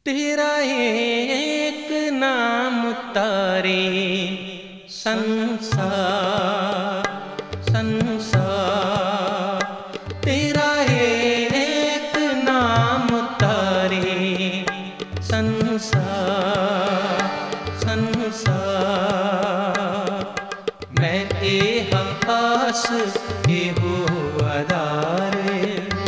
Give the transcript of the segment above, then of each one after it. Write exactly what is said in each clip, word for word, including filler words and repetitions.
तेरा एक नाम तारे संसार संसार, तेरा एक नाम तारे संसार संसार। मैं ए हवास ए हो अदारे,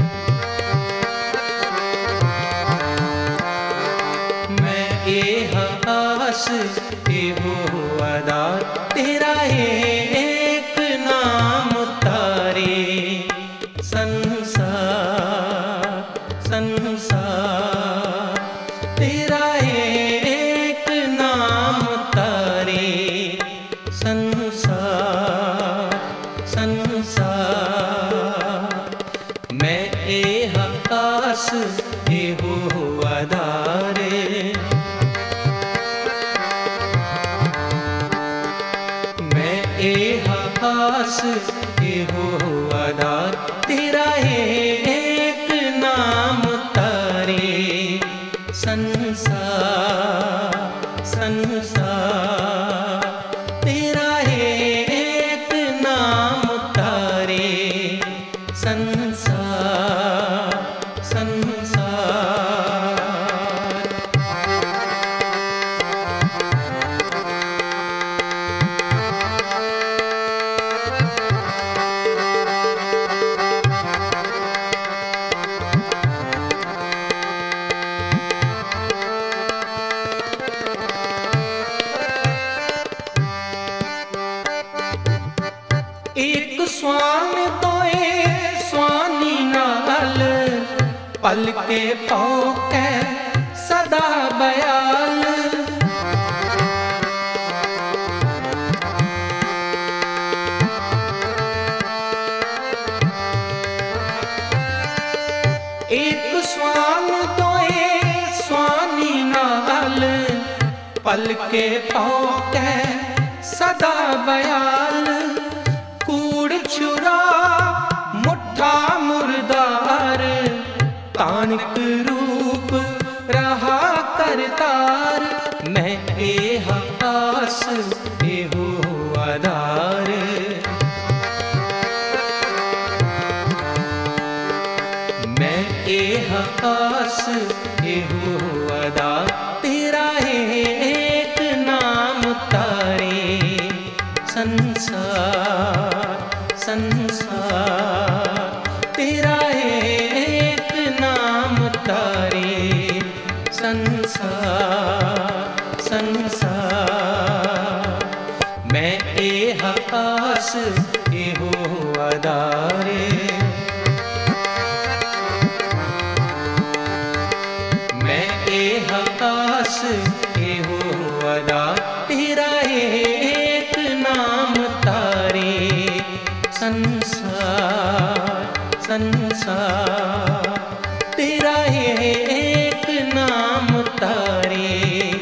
मैं ए हवास ए हो अदार। तेरा एक नाम तारे संसार संसार, तेरा एक नाम तारे संसार संसार। मैं ए हवास ए हो अदारे, मैं ए हवास ए हो अदार। तेरा एक नाम तारे संसार संसार, तेरा एक नाम तारे संसार संसार। एक स्वान तोए स्वानी नाल, पल के पौके सदा बयाल। एक स्वान तोए स्वानी नाल, पल के पौके सदा बयाल। कूड़ छुरा मुठा मुर्दार, तानक रूप रहा करतार। मैं ए हवास ए हो अदार, मैं ए हवास ए हो अदार। तेरा एक नाम तारे संसार संसार, तेरा एक नाम तारे संसार संसार। मैं ए हवास ए हो अदारे, मैं ए हवास ए हो अदार। तेरा एक नाम तारे संसार संसार, तेरा एक नाम तारे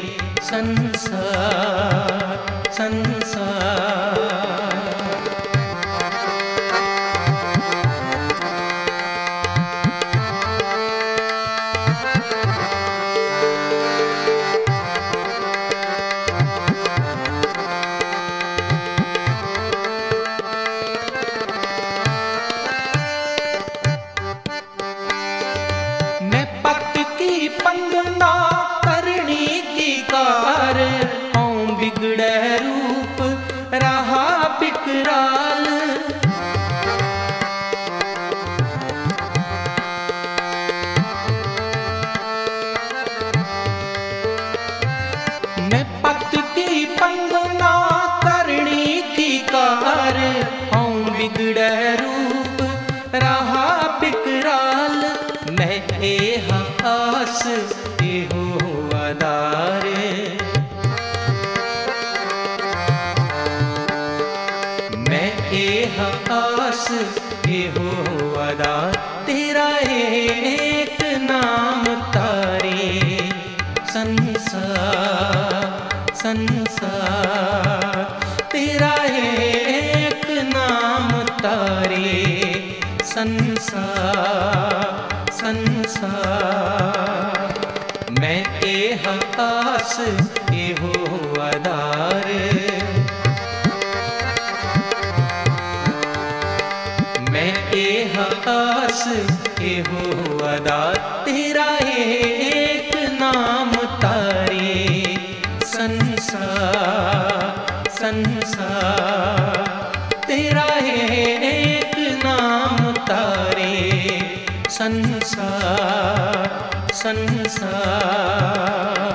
संसार संसार। पंगना करनी की कार, औं बिगड़े रूप रहा बिकराल। मैं पत की पंगना करनी की कार, औं बिगड़े रूप रहा बिकराल। मैं ए हवास ए हो अदारे, मैं ए हवास ए हो अदार। तेरा एक नाम तारे संसार संसार, तेरा एक नाम तारे संसार संसार। मैं एह आस एहो आधार। मैं एह आस एहो आधार, तेरा एक नाम तारे संसार संसार। तेरा एक नाम तारे संसार संसार।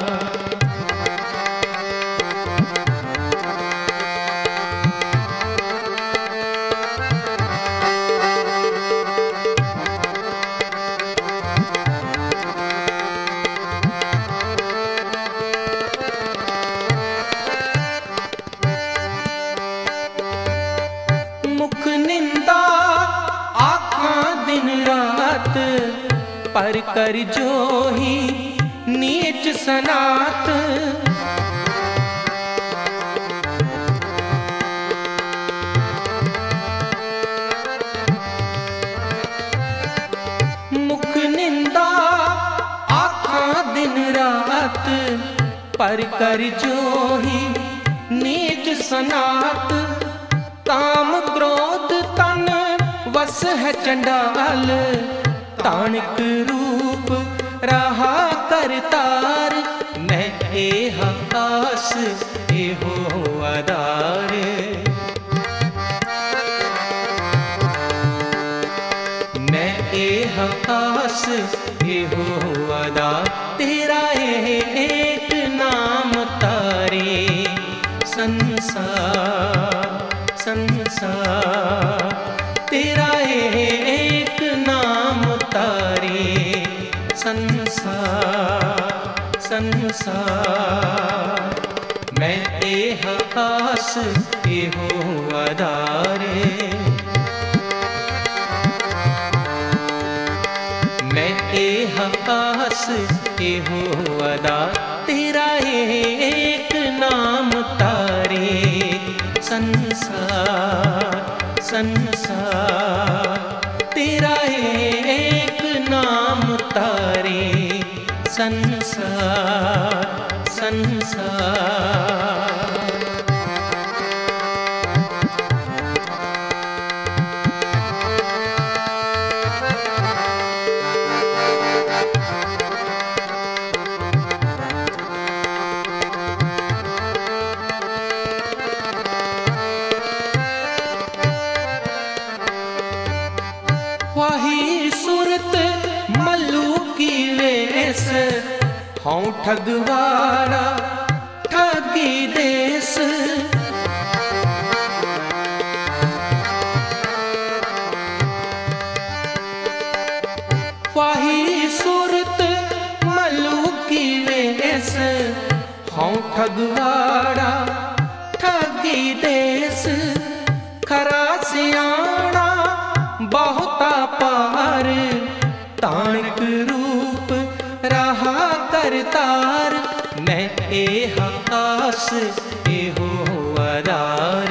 मुख निंदा आँखां दिन रात, पर कर जो ही नीच सनात। मुख निंदा आँखां दिन रात, पर कर जो ही नीच सनात। काम क्रोध तन वस है चंडाल, ताणिक रूप रहा करतार। मैं एह आस एहो आधार। मैं एह आस एहो आधार, तेरा एक नाम तारे संसार संसार। तेरा एक नाम तारे संसार संसार। मैं एह आस एहो आधार। मैं एह आस एहो आधार, तेरा एक नाम तारे संसार संसार। तेरा एक नाम तारे संसार संसार। वाही सूरत मल्लू की वेस, हूँ ठगवारा ठगी देस। वाही सूरत मल्लू की वेस, हूँ ठगवारा ठगी देस। खरा सियाणा बहुता पार, ताणिक रूप रहा करतार। मैं एह आस एहो आधार।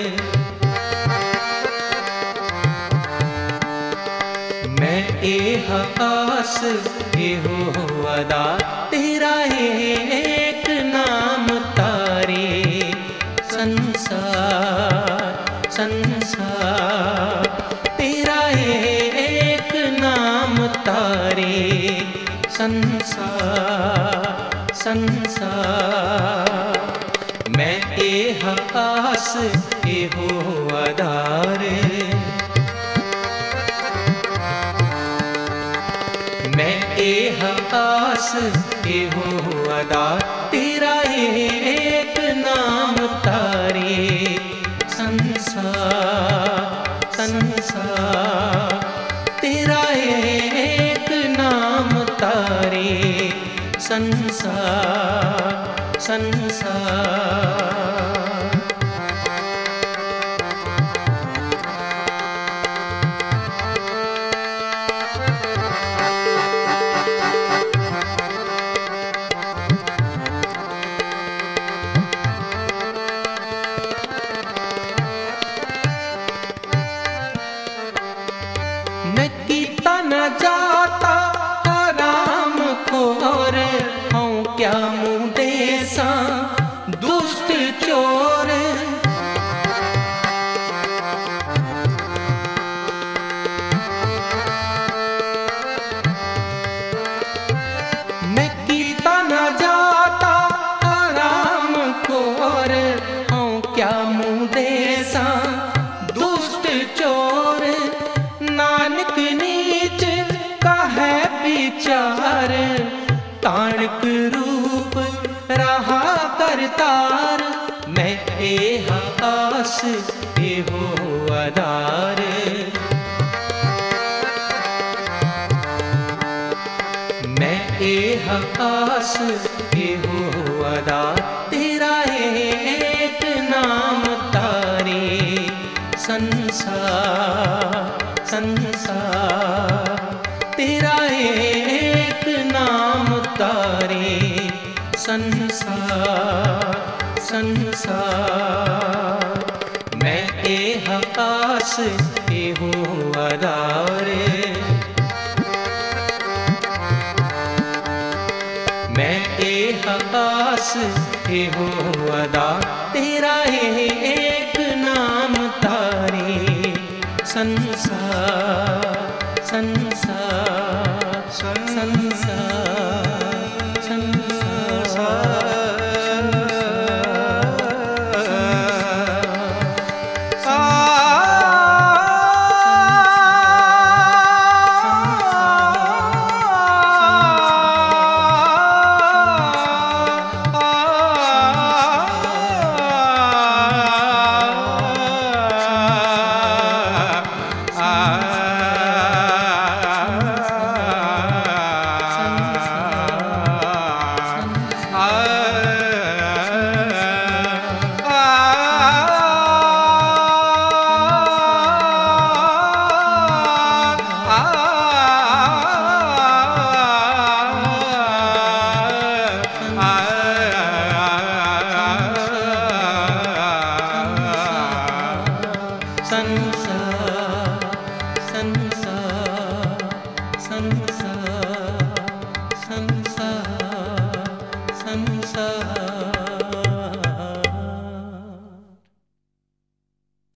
मैं एह आस एहो आधार, तेरा एक नाम तारे संसार संसार। तेरा एक नाम तारे संसार संसार। मैं एह आस एहो आधार। मैं एह आस एहो आधार, तेरा एक नाम तारे संसार संसार। तेरा एक नाम तारे संसार संसार। मैं कीता न जाता राम खोर, क्या मुंडे सा दुष्ट चोर। मैं कीता ना जाता आराम खोर, हूँ क्या मुंडे सा दुष्ट चोर। नानक नीच का है विचार, ताणक रूप रहा करतार। मैं एह आस एहो आधार, मैं एह आस एहो आधार। तेरा एक नाम तारे संसार संसार, तेरा एक नाम तारे संसार संसार। मैं एह आस एहो आधार, मैं एह आस एहो आधार। तेरा एक नाम तारे संसार संसार संसार संसार। संसार संसार संसार संसार संसार।